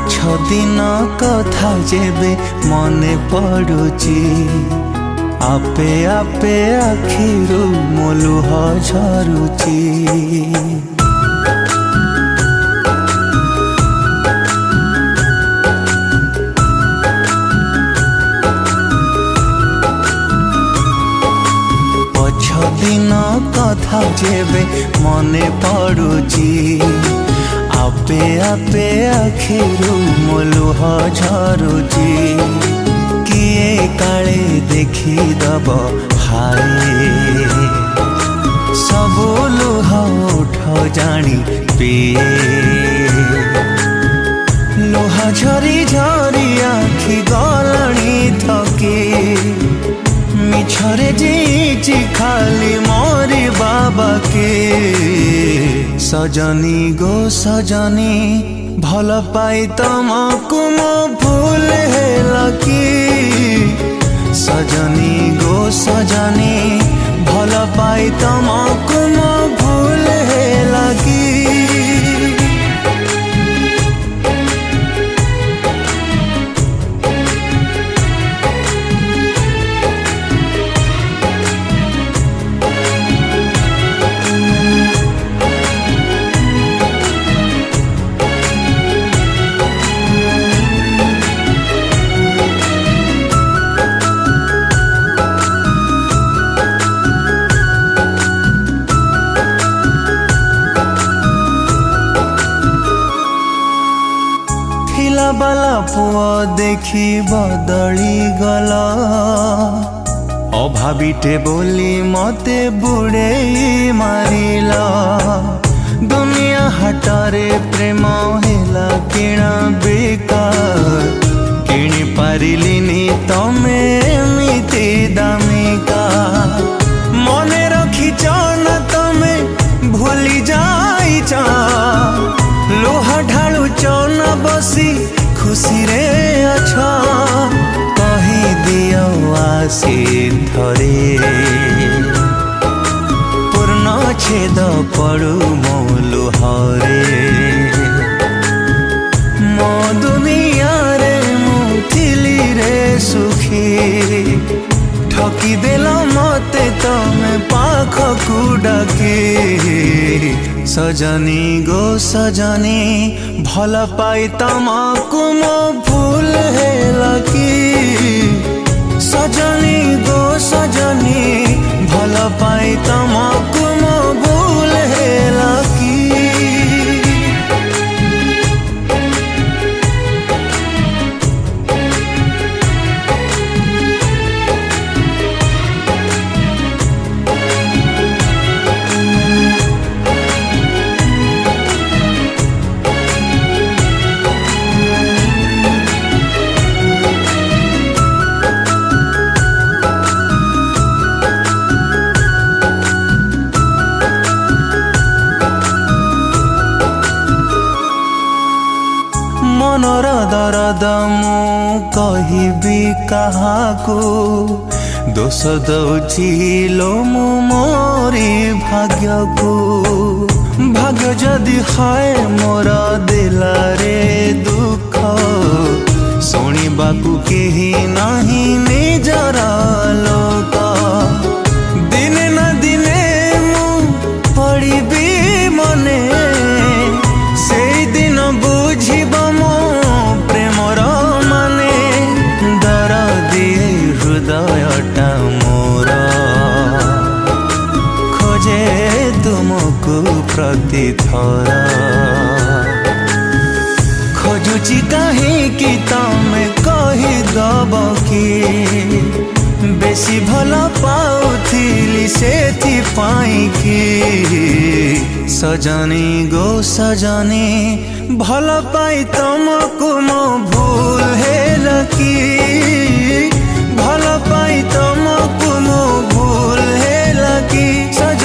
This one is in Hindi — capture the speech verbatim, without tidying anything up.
दिन कथा जेबे मने पड़ुची आपे आपे आखिरु मो लुह झरुची। पछ दिन कथा जेबे मने पड़ुची आपे आपे आखिरु मो लुह झरुची। किए काले देखी दब हाय सबु लुह उठ जानी पिए। लुह झरी झरी आखि गलणी थके मिछरे जीची खाली मोरी बाबा के। सजनी गो सजनी भल पाई तमको मो भूल है लकी। सजनी गो सजनी भल पाई तमको मो भूल है लकी। बाला पुआ देखी बदली गला अभावीटे बोली मते बुड़े मारिला। दुनिया हाटरे प्रेम हेला किणा बेकार किणी पारिलिनी तमे एमिति दामिका। मने रखिच ना तमे भूली जाइच लुह ढालुच ना बसी खुशी रे अच्छा। कही दियो आसी थरे पूर्ण छेद पड़ू मो लुहरे। मो दुनिया रे मुथिली रे सुखी ठकी देल मते तमे पाखकु डाके। सजनी गो सजनी भल पाई तमको मो भूल है लकी। सजनी गो सजनी भल पाई तमको मो भूल है लकी। मनर दरद मु कहिबी काहाकू दोष दौची लो मु मोरी भाग्य को। भाग्य जदि हाय मोर दिलारे दुख शुणिबाकू केही नाही निजर लोक। दिने न दिने मु पड़िबी मने से दिन बुझिब मो प्रेमर माने। दर दिए हृदयटा मोर खोजे तुमको प्रति थर। खोजुची कहीं कि तमे कहीदब कि बेसी भल पाउथिली सेथि पाई कि। सजनी गो सजनी भल पाई तमको मो भूल है लकी। भल पाई तमको मो भूल है लकी।